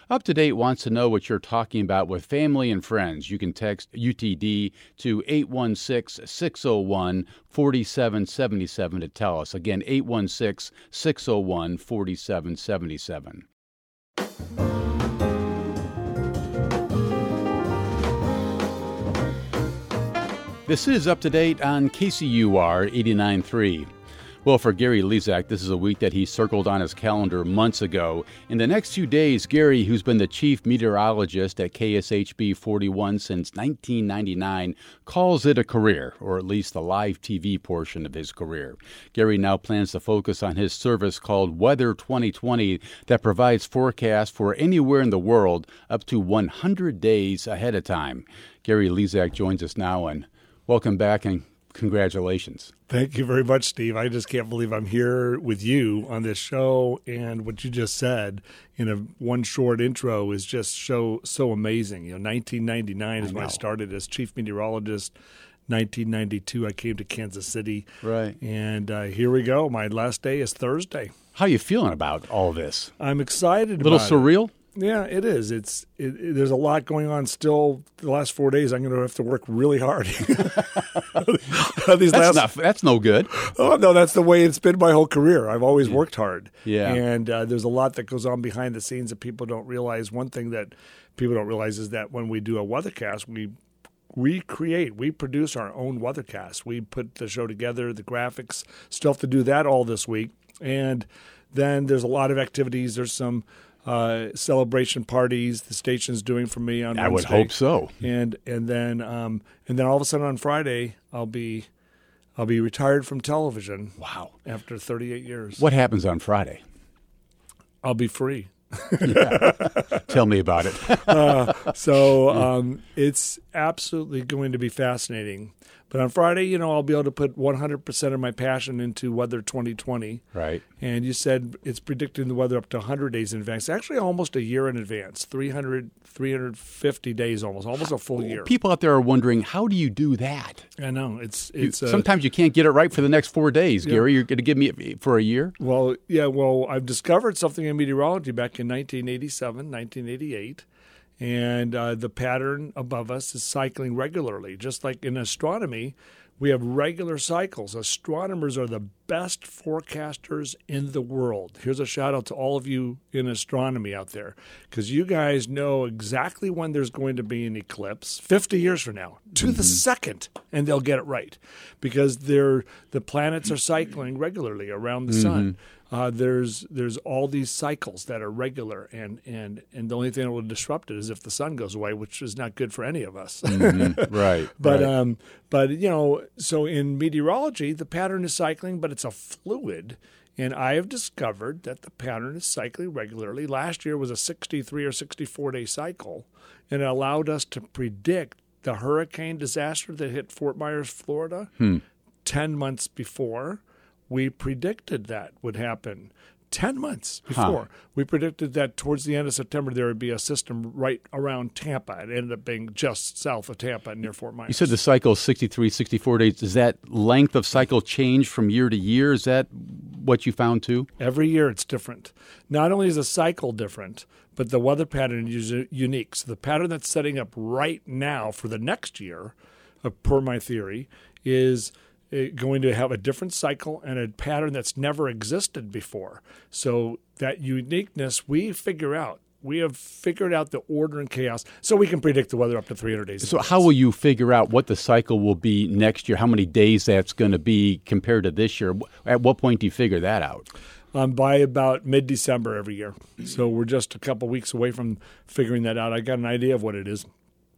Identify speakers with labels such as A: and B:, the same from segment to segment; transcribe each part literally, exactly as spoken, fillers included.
A: Up to Date wants to know what you're talking about with family and friends. You can text U T D to eight one six, six oh one, four seven seven seven to tell us. Again, eight one six, six oh one, four seven seven seven. This is Up to Date on K C U R eighty-nine point three. Well, for Gary Lezak, this is a week that he circled on his calendar months ago. In the next few days, Gary, who's been the chief meteorologist at K S H B forty-one since nineteen ninety-nine, calls it a career, or at least the live T V portion of his career. Gary now plans to focus on his service called Weather twenty twenty that provides forecasts for anywhere in the world up to one hundred days ahead of time. Gary Lezak joins us now, and welcome back and congratulations.
B: Thank you very much, Steve. I just can't believe I'm here with you on this show, and what you just said in a one short intro is just so so amazing. You know, nineteen ninety-nine is when I started as chief meteorologist. nineteen ninety-two, I came to Kansas City.
A: Right.
B: And uh, here we go. My last day is Thursday.
A: How are you feeling about all this?
B: I'm excited.
A: A little
B: about
A: surreal?
B: It. Yeah, it is. It's it, it, there's a lot going on still. The last four days, I'm going to have to work really hard. These
A: that's,
B: last,
A: not, that's no good.
B: Oh, no, that's the way it's been my whole career. I've always worked hard.
A: Yeah.
B: And uh, there's a lot that goes on behind the scenes that people don't realize. One thing that people don't realize is that when we do a weathercast, we we create, we produce our own weathercast. We put the show together, the graphics, still have to do that all this week. And then there's a lot of activities. There's some Uh, celebration parties the station's doing for me on
A: I
B: Wednesday.
A: would hope so.
B: And and then um, and then all of a sudden on Friday I'll be I'll be retired from television.
A: Wow!
B: After thirty-eight years.
A: What happens on Friday?
B: I'll be free.
A: Yeah. Tell me about it.
B: uh, so um, it's absolutely going to be fascinating. But on Friday, you know, I'll be able to put one hundred percent of my passion into Weather twenty twenty.
A: Right.
B: And you said it's predicting the weather up to one hundred days in advance. Actually, almost a year in advance, three hundred, three hundred fifty days almost, almost a full year.
A: People out there are wondering, how do you do that?
B: I know. It's it's
A: you, Sometimes uh, you can't get it right for the next four days, Gary. Yeah. You're going to give me for a year?
B: Well, yeah, well, I've discovered something in meteorology back in nineteen eighty-seven, nineteen eighty-eight. And uh, the pattern above us is cycling regularly. Just like in astronomy, we have regular cycles. Astronomers are the best forecasters in the world. Here's a shout out to all of you in astronomy out there, because you guys know exactly when there's going to be an eclipse fifty years from now, to the second, and they'll get it right, because they're, the planets are cycling regularly around the mm-hmm. sun. Uh, there's there's all these cycles that are regular, and, and, and the only thing that will disrupt it is if the sun goes away, which is not good for any of us.
A: Mm-hmm. Right.
B: But
A: right.
B: um, but you know, so in meteorology, the pattern is cycling, but it's a fluid, and I have discovered that the pattern is cycling regularly. Last year was a sixty-three or sixty-four day cycle, and it allowed us to predict the hurricane disaster that hit Fort Myers, Florida,
A: hmm.
B: ten months before. We predicted that would happen ten months before.
A: Huh.
B: We predicted that towards the end of September there would be a system right around Tampa. It ended up being just south of Tampa near Fort Myers.
A: You said the cycle is sixty-three, sixty-four days. Does that length of cycle change from year to year? Is that what you found too?
B: Every year it's different. Not only is the cycle different, but the weather pattern is unique. So the pattern that's setting up right now for the next year, uh, per my theory, is going to have a different cycle and a pattern that's never existed before. So that uniqueness we figure out. We have figured out the order and chaos, so we can predict the weather up to three hundred days.
A: So how will you figure out what the cycle will be next year, how many days that's going to be compared to this year? At what point do you figure that out?
B: Um, by about mid-December every year. So we're just a couple weeks away from figuring that out. I got an idea of what it is.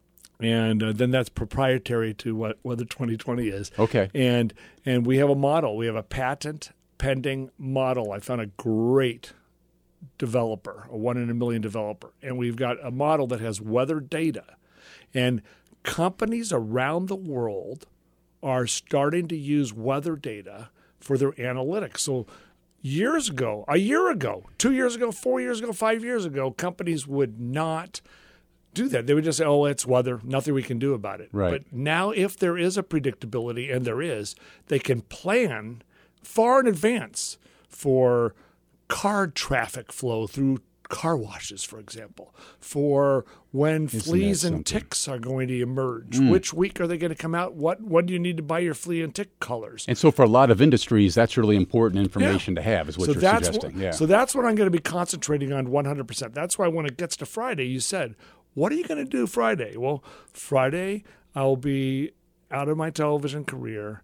B: And uh, then that's proprietary to what Weather twenty twenty is.
A: Okay.
B: And and we have a model. We have a patent pending model. I found a great developer, a one in a million developer. And we've got a model that has weather data. And companies around the world are starting to use weather data for their analytics. So years ago, a year ago, two years ago, four years ago, five years ago, companies would not do that. They would just say, oh, it's weather, nothing we can do about it.
A: Right.
B: But now if there is a predictability, and there is, they can plan far in advance for car traffic flow through car washes, for example, for when
A: Isn't
B: fleas
A: that
B: and
A: something?
B: ticks are going to emerge.
A: Mm.
B: Which week are they going to come out? What What do you need to buy your flea and tick colors?
A: And so for a lot of industries, that's really important information to have, is what
B: so
A: you're
B: that's
A: suggesting.
B: What,
A: yeah.
B: So that's what I'm going to be concentrating on one hundred percent. That's why when it gets to Friday, you said, what are you going to do Friday? Well, Friday, I'll be out of my television career.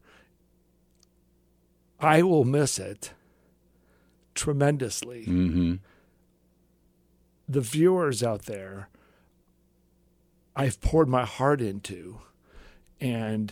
B: I will miss it tremendously.
A: Mm-hmm.
B: The viewers out there, I've poured my heart into, and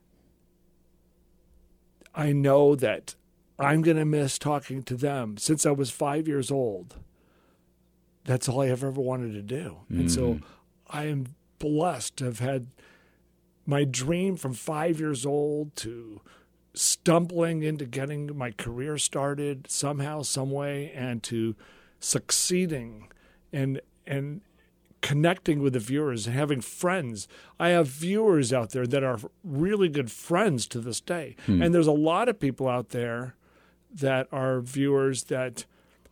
B: I know that I'm going to miss talking to them. Since I was five years old, that's all I have ever wanted to do. Mm. And so I am blessed to have had my dream from five years old to stumbling into getting my career started somehow, some way, and to succeeding and and connecting with the viewers and having friends. I have viewers out there that are really good friends to this day. Hmm. And there's a lot of people out there that are viewers that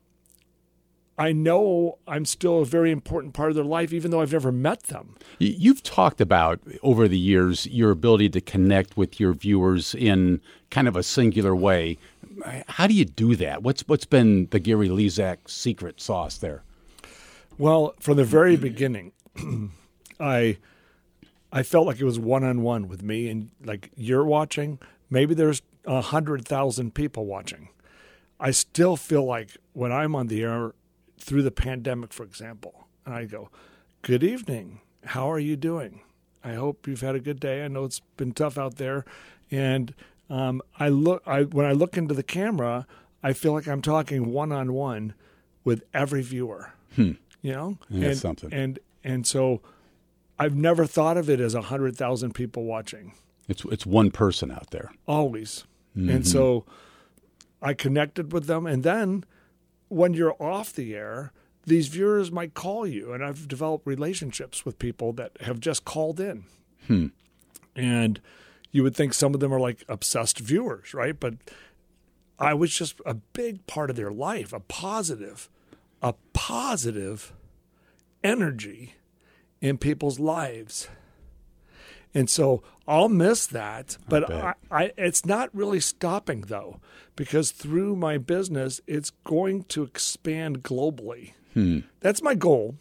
B: I know I'm still a very important part of their life, even though I've never met them.
A: You've talked about, over the years, your ability to connect with your viewers in kind of a singular way. How do you do that? What's What's been the Gary Lezak secret sauce there?
B: Well, from the very beginning, I I felt like it was one-on-one with me, and like you're watching, maybe there's one hundred thousand people watching. I still feel like when I'm on the air through the pandemic, for example, and I go, good evening, how are you doing? I hope you've had a good day. I know it's been tough out there. And um, I look, I when I look into the camera, I feel like I'm talking one-on-one with every viewer.
A: Hmm.
B: You know,
A: That's
B: and,
A: something.
B: And and so I've never thought of it as a hundred thousand people watching.
A: It's it's one person out there
B: always,
A: mm-hmm.
B: and so I connected with them. And then when you're off the air, these viewers might call you, and I've developed relationships with people that have just called in.
A: Hmm.
B: And you would think some of them are like obsessed viewers, right? But I was just a big part of their life, a positive. a positive energy in people's lives. And so I'll miss that, but I, I, it's not really stopping, though, because through my business, it's going to expand globally.
A: Hmm.
B: That's my goal,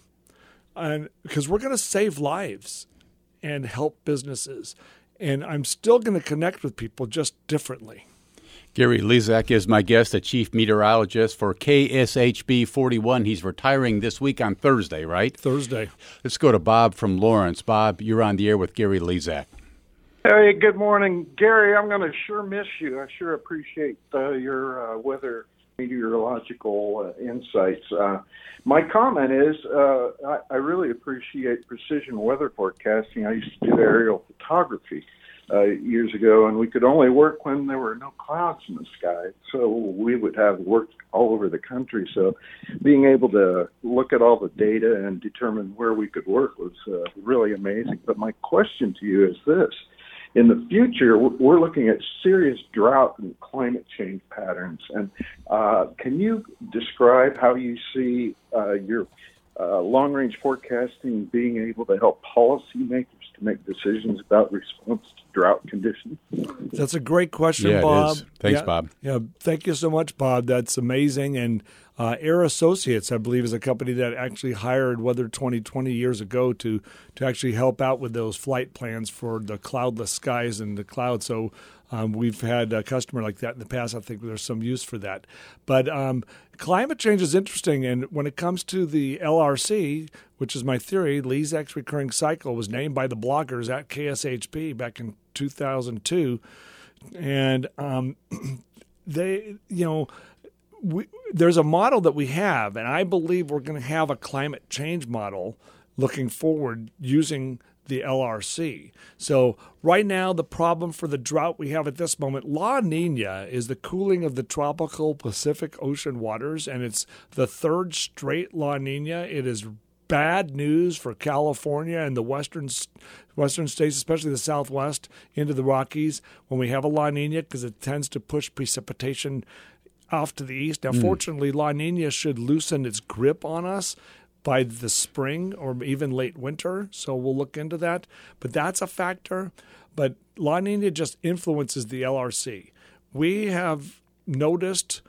B: and because we're going to save lives and help businesses, and I'm still going to connect with people just differently.
A: Gary Lezak is my guest, a chief meteorologist for K S H B forty-one. He's retiring this week on Thursday, right?
B: Thursday.
A: Let's go to Bob from Lawrence. Bob, you're on the air with Gary Lezak.
C: Hey, good morning. Gary, I'm going to sure miss you. I sure appreciate uh, your uh, weather meteorological uh, insights. Uh, my comment is uh, I, I really appreciate precision weather forecasting. I used to do aerial photography Uh, years ago, and we could only work when there were no clouds in the sky. So we would have work all over the country. So being able to look at all the data and determine where we could work was uh, really amazing. But my question to you is this. In the future, we're looking at serious drought and climate change patterns. And uh, can you describe how you see uh, your uh, long-range forecasting being able to help policymakers to make decisions about response to drought conditions?
B: That's a great question,
A: yeah,
B: Bob.
A: It is. Thanks,
B: yeah,
A: Bob.
B: Yeah, thank you so much, Bob. That's amazing. And uh, Air Associates, I believe, is a company that actually hired Weather twenty twenty years ago to to actually help out with those flight plans for the cloudless skies and the clouds. So um, we've had a customer like that in the past. I think there's some use for that. But um, climate change is interesting. And when it comes to the L R C, which is my theory, Lezak's recurring cycle was named by the bloggers at K S H B back in two thousand two. And um, they, you know, we, there's a model that we have, and I believe we're going to have a climate change model looking forward using the L R C. So right now, the problem for the drought we have at this moment, La Nina, is the cooling of the tropical Pacific Ocean waters, and it's the third straight La Nina. It is bad news for California and the western western states, especially the Southwest, into the Rockies when we have a La Nina, because it tends to push precipitation off to the east. Now,
A: Mm.
B: fortunately, La Nina should loosen its grip on us by the spring or even late winter, so we'll look into that. But that's a factor. But La Nina just influences the L R C. We have noticed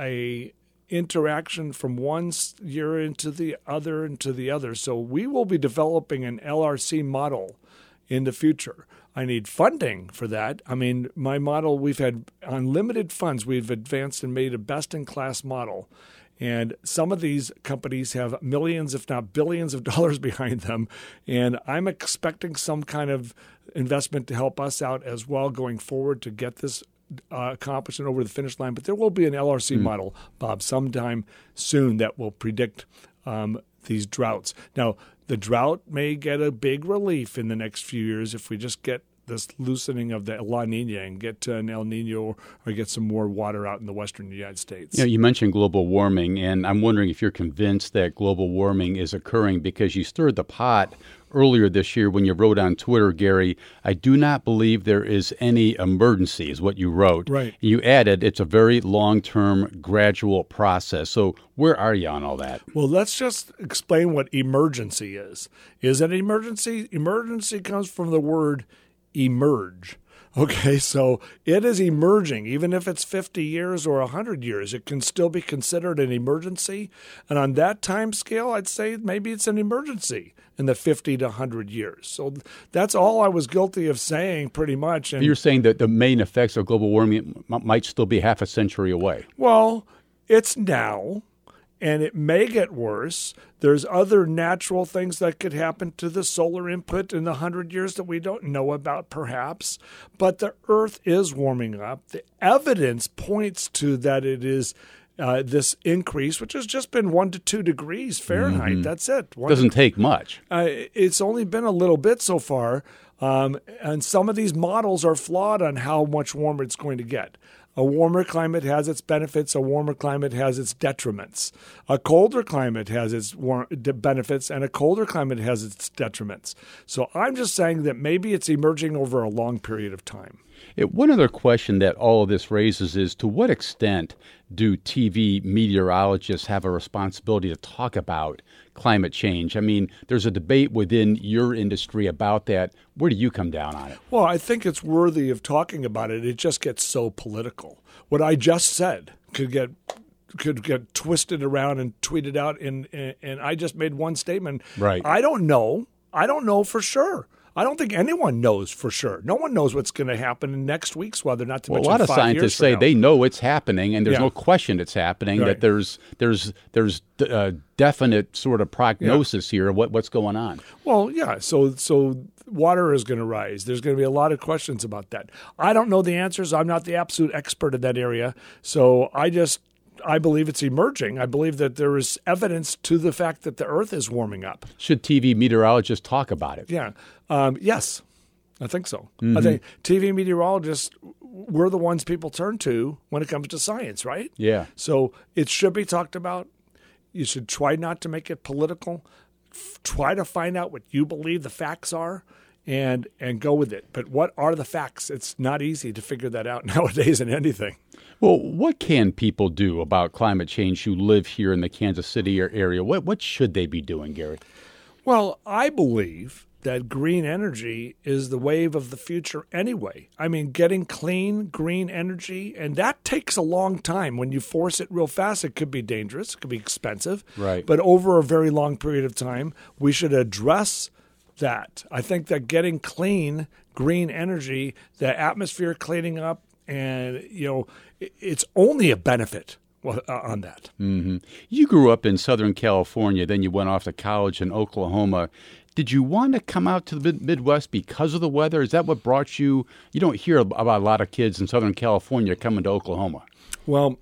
B: a interaction from one year into the other into the other. So we will be developing an L R C model in the future. I need funding for that. I mean, my model, we've had unlimited funds. We've advanced and made a best-in-class model. And some of these companies have millions, if not billions of dollars behind them. And I'm expecting some kind of investment to help us out as well going forward to get this uh, accomplished and over the finish line. But there will be an L R C mm. model, Bob, sometime soon that will predict um, these droughts. Now, the drought may get a big relief in the next few years if we just get this loosening of the La Nina and get to an El Nino or get some more water out in the western United States.
A: You know, you mentioned global warming, and I'm wondering if you're convinced that global warming is occurring because you stirred the pot earlier this year when you wrote on Twitter, Gary, I do not believe there is any emergency, is what you wrote.
B: Right.
A: You added it's a very long-term, gradual process. So where are you on all that?
B: Well, let's just explain what emergency is. Is it an emergency? Emergency comes from the word emerge. Okay, so it is emerging. Even if it's fifty years or one hundred years, it can still be considered an emergency. And on that time scale, I'd say maybe it's an emergency in the fifty to one hundred years. So that's all I was guilty of saying pretty much. And
A: you're saying that the main effects of global warming m- might still be half a century away.
B: Well, it's now. And it may get worse. There's other natural things that could happen to the solar input in the hundred years that we don't know about, perhaps. But the Earth is warming up. The evidence points to that it is uh, this increase, which has just been one to two degrees Fahrenheit. Mm-hmm. That's it.
A: One Doesn't to, take much.
B: Uh, it's only been a little bit so far. Um, and some of these models are flawed on how much warmer it's going to get. A warmer climate has its benefits. A warmer climate has its detriments. A colder climate has its war- benefits, and a colder climate has its detriments. So I'm just saying that maybe it's emerging over a long period of time.
A: It, one other question that all of this raises is, to what extent do T V meteorologists have a responsibility to talk about climate change? I mean, there's a debate within your industry about that. Where do you come down on it?
B: Well, I think it's worthy of talking about it. It just gets so political. What I just said could get could get twisted around and tweeted out, and, and I just made one statement.
A: Right.
B: I don't know. I don't know for sure. I don't think anyone knows for sure. No one knows what's going to happen in next week's weather, not to
A: well,
B: mention
A: a lot of
B: five
A: scientists say
B: now.
A: they know it's happening, and there's
B: Yeah.
A: no question it's happening,
B: Right.
A: that there's there's there's a definite sort of prognosis yeah. here of what, what's going on.
B: Well, yeah, so so water is going to rise. There's going to be a lot of questions about that. I don't know the answers. I'm not the absolute expert in that area, so I just I believe it's emerging. I believe that there is evidence to the fact that the Earth is warming up.
A: Should T V meteorologists talk about it?
B: Yeah. Um, yes, I think so.
A: Mm-hmm.
B: I think T V meteorologists, we're the ones people turn to when it comes to science, right?
A: Yeah.
B: So it should be talked about. You should try not to make it political. F- try to find out what you believe the facts are, and and go with it. But what are the facts? It's not easy to figure that out nowadays in anything.
A: Well, what can people do about climate change who live here in the Kansas City area? What what should they be doing, Gary?
B: Well, I believe that green energy is the wave of the future anyway. I mean, getting clean, green energy, and that takes a long time. When you force it real fast, it could be dangerous. It could be expensive.
A: Right.
B: But over a very long period of time, we should address that. I think that getting clean, green energy, the atmosphere cleaning up, and, you know, it's only a benefit on that.
A: Mm-hmm. You grew up in Southern California, then you went off to college in Oklahoma. Did you want to come out to the Midwest because of the weather? Is that what brought you? You don't hear about a lot of kids in Southern California coming to Oklahoma.
B: Well,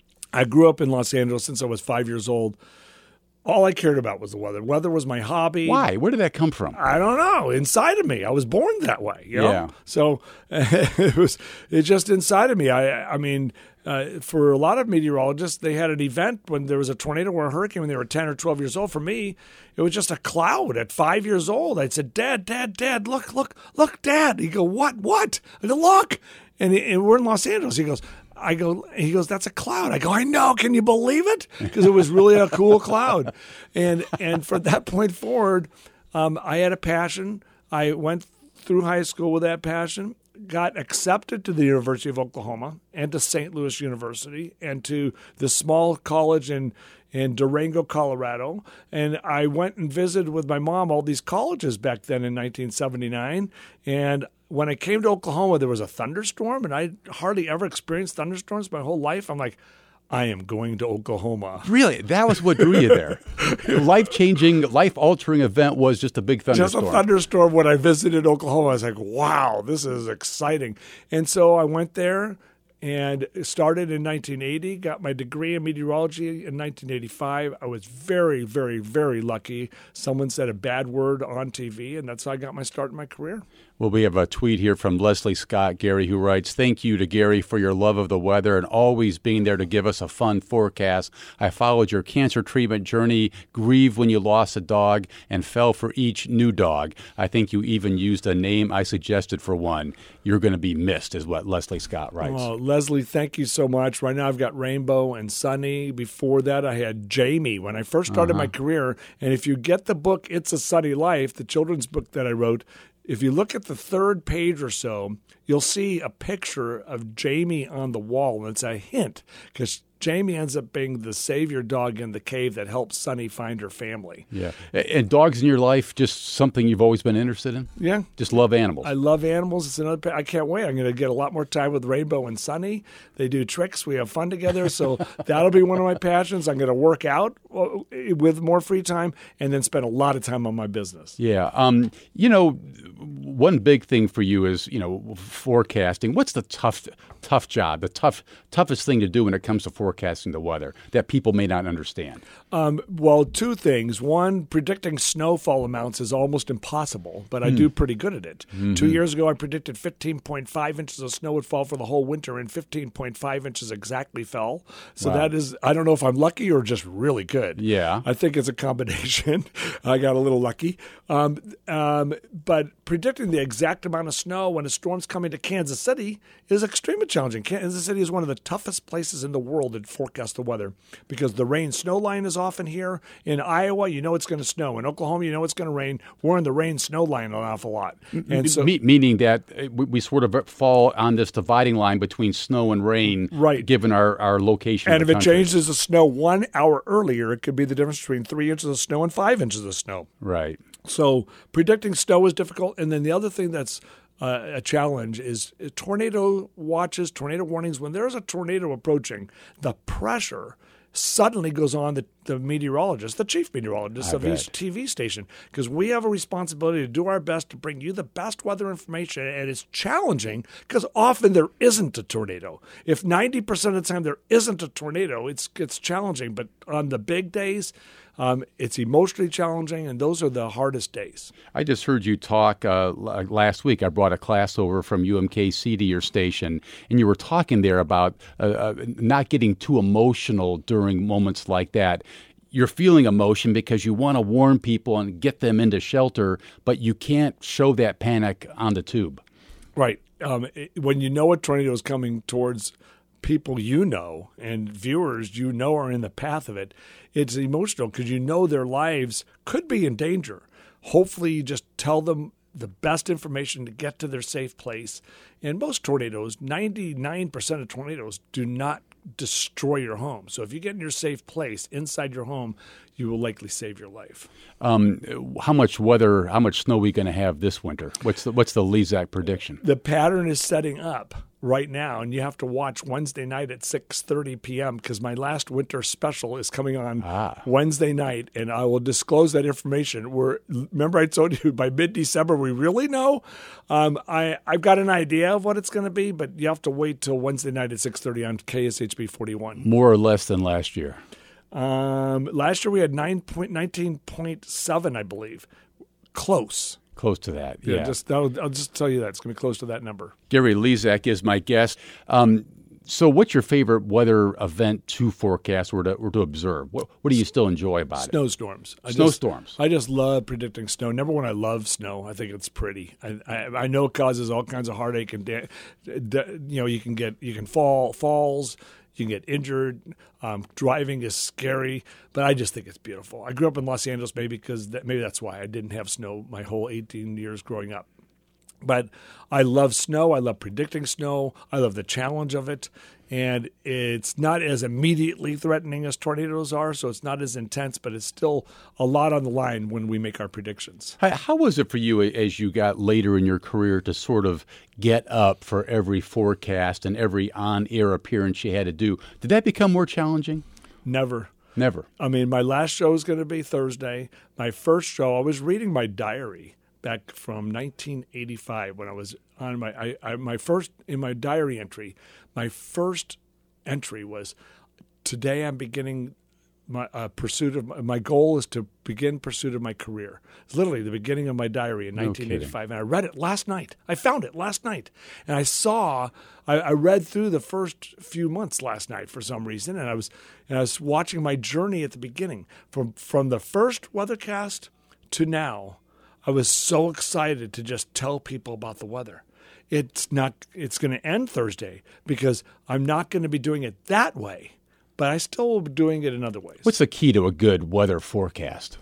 B: I grew up in Los Angeles since I was five years old. All I cared about was the weather. Weather was my hobby.
A: Why? Where did that come from?
B: I don't know. Inside of me. I was born that way. You know?
A: Yeah.
B: So it was it just inside of me. I I mean, uh, for a lot of meteorologists, they had an event when there was a tornado or a hurricane when they were ten or twelve years old. For me, it was just a cloud at five years old. I said, Dad, Dad, Dad, look, look, look, Dad. He go, what, what? I go, look. And, and we're in Los Angeles. He goes, I go, he goes, that's a cloud. I go, I know. Can you believe it? Because it was really a cool cloud. And and from that point forward, um, I had a passion. I went through high school with that passion, got accepted to the University of Oklahoma and to Saint Louis University and to the small college in in Durango, Colorado. And I went and visited with my mom all these colleges back then in nineteen seventy-nine. And when I came to Oklahoma, there was a thunderstorm, and I hardly ever experienced thunderstorms my whole life. I'm like, I am going to Oklahoma.
A: Really? That was what drew you there. Life-changing, life-altering event was just a big thunderstorm.
B: Just a thunderstorm when I visited Oklahoma. I was like, wow, this is exciting. And so I went there and started in nineteen eighty, got my degree in meteorology in nineteen eighty-five. I was very, very, very lucky. Someone said a bad word on T V, and that's how I got my start in my career.
A: Well, we have a tweet here from Leslie Scott, Gary, who writes, thank you to Gary for your love of the weather and always being there to give us a fun forecast. I followed your cancer treatment journey, grieved when you lost a dog, and fell for each new dog. I think you even used a name I suggested for one. You're going to be missed, is what Leslie Scott writes.
B: Well, Leslie, thank you so much. Right now I've got Rainbow and Sunny. Before that I had Jamie when I first started uh-huh. my career. And if you get the book, It's a Sunny Life, the children's book that I wrote, if you look at the third page or so, you'll see a picture of Jamie on the wall, and it's a hint because Jamie ends up being the savior dog in the cave that helps Sunny find her family.
A: Yeah. And dogs in your life, just something you've always been interested in?
B: Yeah.
A: Just love animals.
B: I love animals. It's another. I can't wait. I'm going to get a lot more time with Rainbow and Sunny. They do tricks. We have fun together. So that'll be one of my passions. I'm going to work out with more free time and then spend a lot of time on my business.
A: Yeah. Um. You know, one big thing for you is, you know, forecasting. What's the tough, tough job, the tough, toughest thing to do when it comes to forecasting the weather that people may not understand?
B: Um, well, two things. One, predicting snowfall amounts is almost impossible, but I mm. do pretty good at it. Mm-hmm. Two years ago, I predicted fifteen point five inches of snow would fall for the whole winter, and fifteen point five inches exactly fell. So wow. that is, I don't know if I'm lucky or just really good.
A: Yeah.
B: I think it's a combination. I got a little lucky. Um, um, but predicting the exact amount of snow when a storm's coming to Kansas City is extremely challenging. Kansas City is one of the toughest places in the world to forecast the weather because the rain-snow line is often here. In Iowa, you know it's going to snow. In Oklahoma, you know it's going to rain. We're in the rain-snow line an awful lot.
A: And so, Me- meaning that we sort of fall on this dividing line between snow and rain,
B: right.
A: given our, our location.
B: And if
A: it
B: changes to snow one hour earlier, it could be the difference between three inches of snow and five inches of snow.
A: Right.
B: So predicting snow is difficult. And then the other thing that's uh, a challenge is tornado watches, tornado warnings. When there's a tornado approaching, the pressure suddenly goes on the, the meteorologist, the chief meteorologist
A: I
B: of
A: bet.
B: each T V station, because we have a responsibility to do our best to bring you the best weather information, and it's challenging because often there isn't a tornado. If ninety percent of the time there isn't a tornado, it's it's challenging, but on the big days, Um, it's emotionally challenging, and those are the hardest days.
A: I just heard you talk uh, last week. I brought a class over from U M K C to your station, and you were talking there about uh, uh, not getting too emotional during moments like that. You're feeling emotion because you want to warn people and get them into shelter, but you can't show that panic on the tube.
B: Right. Um, it, when you know a tornado is coming towards people you know and viewers you know are in the path of it, it's emotional because you know their lives could be in danger. Hopefully you just tell them the best information to get to their safe place. And most tornadoes, ninety-nine percent of tornadoes do not destroy your home. So if you get in your safe place inside your home, you will likely save your life.
A: Um, how much weather, how much snow are we going to have this winter? What's the, what's the LEZAC prediction?
B: The pattern is setting up right now, and you have to watch Wednesday night at six thirty p.m. because my last winter special is coming on ah. Wednesday night, and I will disclose that information. We're, remember I told you by mid-December we really know? Um, I, I've got an idea of what it's going to be, but you have to wait till Wednesday night at six thirty on K S H B forty-one.
A: More or less than last year?
B: Um, last year we had nine point, nineteen point seven, I believe. Close.
A: Close to that, yeah.
B: yeah just, I'll, I'll just tell you that. It's going to be close to that number.
A: Gary Lezak is my guest. Um, So what's your favorite weather event to forecast or to, or to observe? What, what do you still enjoy about
B: Snowstorms.
A: it? Snowstorms.
B: I just, I just love predicting snow. Number one, I love snow. I think it's pretty. I, I, I know it causes all kinds of heartache and da- da- you know you can get you can fall falls. You can get injured. Um, driving is scary, but I just think it's beautiful. I grew up in Los Angeles, maybe because that, maybe that's why I didn't have snow my whole eighteen years growing up. But I love snow. I love predicting snow. I love the challenge of it. And it's not as immediately threatening as tornadoes are, so it's not as intense, but it's still a lot on the line when we make our predictions.
A: How, how was it for you as you got later in your career to sort of get up for every forecast and every on-air appearance you had to do? Did that become more challenging?
B: Never.
A: Never.
B: I mean, my last show is going to be Thursday. My first show, I was reading my diary back from nineteen eighty-five when I was on my I, I, my first in my diary entry. My first entry was, today I'm beginning my uh, pursuit of my, my goal is to begin pursuit of my career. It's literally the beginning of my diary in nineteen eighty-five,
A: no
B: and I read it last night. I found it last night, and I saw. I, I read through the first few months last night for some reason, and I was and I was watching my journey at the beginning from from the first weathercast to now. I was so excited to just tell people about the weather. It's not. It's going to end Thursday because I'm not going to be doing it that way, but I still will be doing it in other ways.
A: What's the key to a good weather forecast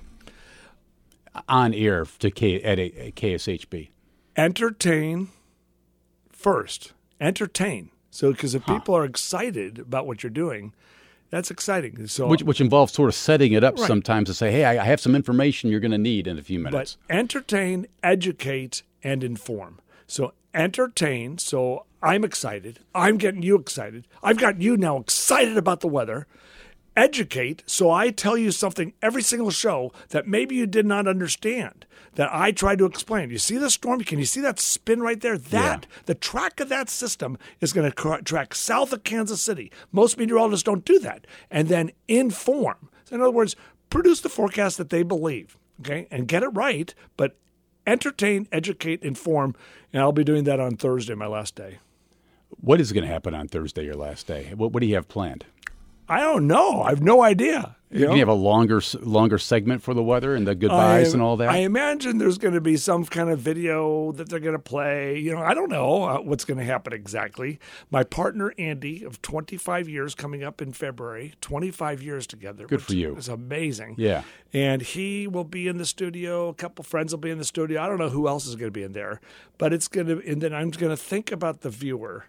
A: on air to K, at, a, at K S H B?
B: Entertain first. Entertain. So because if
A: huh.
B: people are excited about what you're doing, that's exciting. So
A: which, which involves sort of setting it up
B: right.
A: sometimes to say, hey, I have some information you're going to need in a few minutes.
B: But entertain, educate, and inform. So entertain. So I'm excited. I'm getting you excited. I've got you now excited about the weather. Educate. So I tell you something every single show that maybe you did not understand, that I tried to explain. You see the storm? Can you see that spin right there? That,
A: yeah.
B: the track of that system is going to track south of Kansas City. Most meteorologists don't do that. And then inform. So in other words, produce the forecast that they believe, okay, and get it right, but entertain, educate, inform, and I'll be doing that on Thursday, my last day.
A: What is going to happen on Thursday, your last day? What, what do you have planned?
B: I don't know. I have no idea. You
A: You
B: know?
A: you have a longer longer segment for the weather and the goodbyes
B: I,
A: and all that?
B: I imagine there's going to be some kind of video that they're going to play. You know, I don't know uh, what's going to happen exactly. My partner, Andy, of twenty-five years coming up in February, twenty-five years together.
A: Good for you.
B: It's amazing.
A: Yeah.
B: And he will be in the studio. A couple friends will be in the studio. I don't know who else is going to be in there, but it's going to, and then I'm going to think about the viewer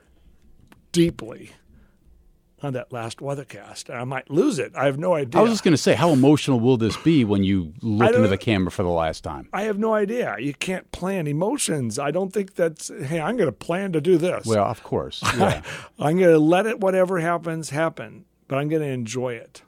B: deeply on that last weathercast. I might lose it. I have no idea.
A: I was just going to say, how emotional will this be when you look into the camera for the last time?
B: I have no idea. You can't plan emotions. I don't think that's, hey, I'm going to plan to do this.
A: Well, of course. Yeah.
B: I'm going to let it, whatever happens, happen, but I'm going to enjoy it.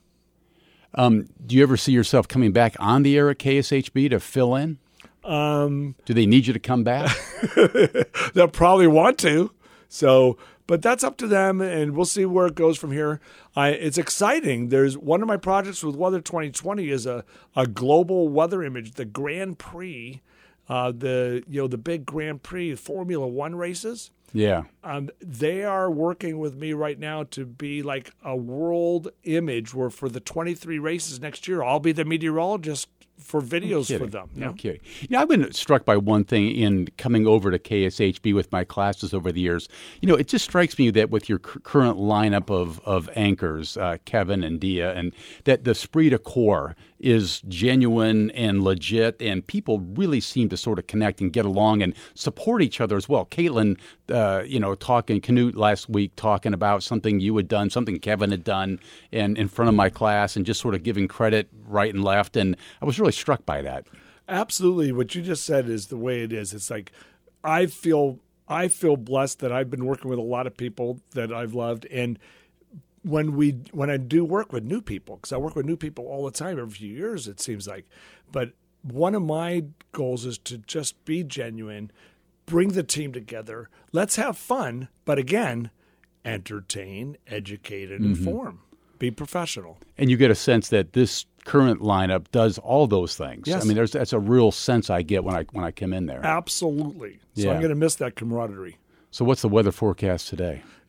A: Um, do you ever see yourself coming back on the air at K S H B to fill in?
B: Um,
A: do they need you to come back?
B: They'll probably want to. So, but that's up to them, and we'll see where it goes from here. I, it's exciting. There's one of my projects with Weather twenty twenty is a, a global weather image, the Grand Prix, uh, the you know the big Grand Prix Formula One races.
A: Yeah.
B: Um, they are working with me right now to be like a world image where for the twenty-three races next year, I'll be the meteorologist for videos
A: no
B: for them.
A: No
B: know?
A: kidding. You know, I've been struck by one thing in coming over to K S H B with my classes over the years. You know, it just strikes me that with your c- current lineup of, of anchors, uh, Kevin and Dia, and that the esprit de corps is genuine and legit, and people really seem to sort of connect and get along and support each other as well. Caitlin, uh, you know, talking, Canute last week, talking about something you had done, something Kevin had done and in front of my class, and just sort of giving credit right and left. And I was really struck by that.
B: Absolutely. What you just said is the way it is. It's like I feel I feel blessed that I've been working with a lot of people that I've loved. And when we when I do work with new people, because I work with new people all the time, every few years, it seems like. But one of my goals is to just be genuine, bring the team together. Let's have fun. But again, entertain, educate, and
A: Mm-hmm.
B: inform. Be professional.
A: And you get a sense that this current lineup does all those things.
B: Yes.
A: I mean, there's that's a real sense I get when I when I come in there.
B: Absolutely. So
A: Yeah.
B: I'm going to miss that camaraderie.
A: So what's the weather forecast today?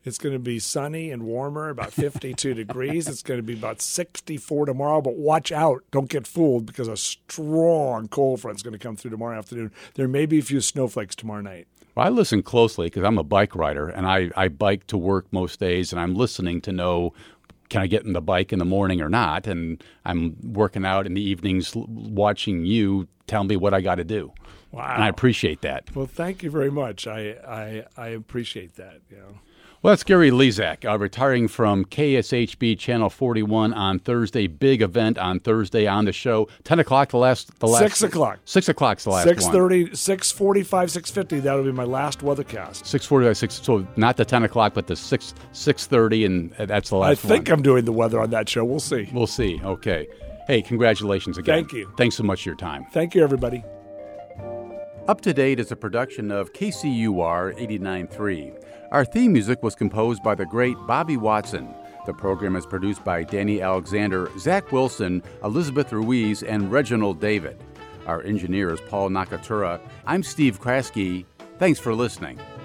B: It's going to be sunny and warmer, about fifty-two degrees. It's going to be about sixty-four tomorrow, but watch out. Don't get fooled because a strong cold front's going to come through tomorrow afternoon. There may be a few snowflakes tomorrow night.
A: Well, I listen closely because I'm a bike rider, and I, I bike to work most days, and I'm listening to know, can I get in the bike in the morning or not? And I'm working out in the evenings watching you tell me what I got to do.
B: Wow.
A: And I appreciate that.
B: Well, thank you very much. I I, I appreciate that. You know.
A: Well, that's Gary Lezak, uh, retiring from K S H B Channel forty-one on Thursday. Big event on Thursday on the show. ten o'clock, the last... The last
B: six o'clock.
A: six o'clock's the last
B: six
A: one.
B: six thirty, six forty-five, six fifty, that'll be my last weathercast.
A: six forty-five, six so not the ten o'clock, but the six six thirty, and that's the last
B: I think
A: one.
B: I'm doing the weather on that show. We'll see.
A: We'll see. Okay. Hey, congratulations again.
B: Thank you.
A: Thanks so much for your time.
B: Thank you, everybody.
A: Up to Date is a production of K C U R eighty-nine point three. Our theme music was composed by the great Bobby Watson. The program is produced by Danny Alexander, Zach Wilson, Elizabeth Ruiz, and Reginald David. Our engineer is Paul Nakatura. I'm Steve Kraske. Thanks for listening.